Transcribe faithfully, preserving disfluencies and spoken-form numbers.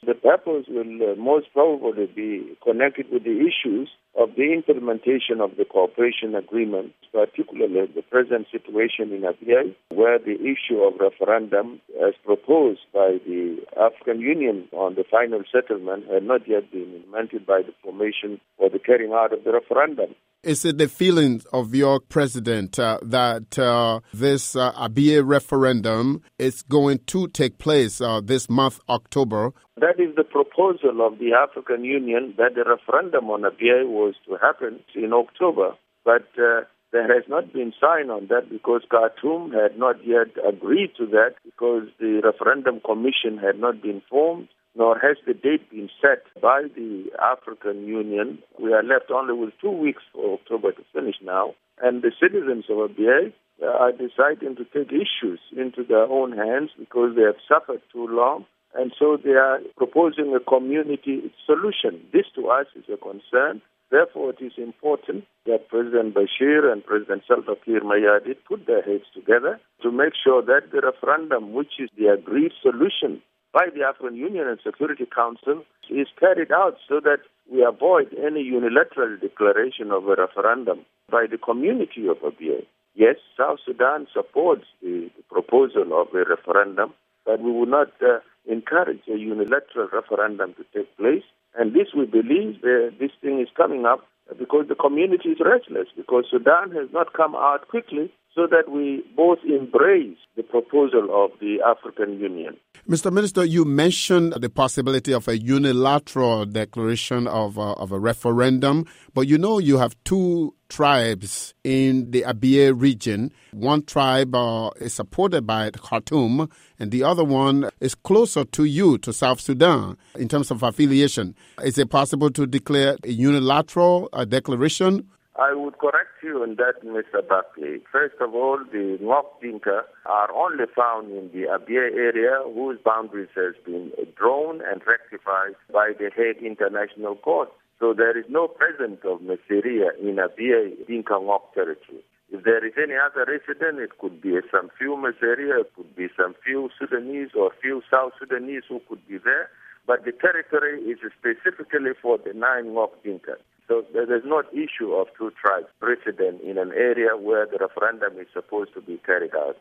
The purpose will uh, most probably be connected with the issues of the implementation of the cooperation agreement, particularly the present situation in Abyei, where the issue of referendum as proposed by the African Union on the final settlement had not yet been implemented by the formation or the carrying out of the referendum. Is it the feelings of your president uh, that uh, this uh, Abyei referendum is going to take place uh, this month, October? That is the proposal of the African Union, that the referendum on Abyei was to happen in October. But uh, there has not been signed on that because Khartoum had not yet agreed to that, because the referendum commission had not been formed, nor has the date been set by the African Union. We are left only with two weeks for October to finish now. And the citizens of Abyei are deciding to take issues into their own hands because they have suffered too long. And so they are proposing a community solution. This to us is a concern. Therefore, it is important that President Bashir and President Salva Kiir Mayardit put their heads together to make sure that the referendum, which is the agreed solution by the African Union and Security Council, is carried out so that we avoid any unilateral declaration of a referendum by the community of Abyei. Yes, South Sudan supports the, the proposal of a referendum, but we will not uh, encourage a unilateral referendum to take place. And this, we believe, uh, this thing is coming up because the community is restless, because Sudan has not come out quickly so that we both embrace the proposal of the African Union. Mister Minister, you mentioned the possibility of a unilateral declaration of, uh, of a referendum, but you know you have two tribes in the Abyei region. One tribe uh, is supported by Khartoum, and the other one is closer to you, to South Sudan, in terms of affiliation. Is it possible to declare a unilateral uh, declaration? I would correct you on that, Mister Buckley. First of all, the Ngok Dinka are only found in the Abyei area, whose boundaries has been drawn and rectified by the Hague International Court. So there is no presence of Mesiria in Abyei Dinka Ngok territory. If there is any other resident, it could be some few Mesiria, it could be some few Sudanese or few South Sudanese who could be there. But the territory is specifically for the nine Ngok Dinka. So there's no issue of two tribes resident in an area where the referendum is supposed to be carried out.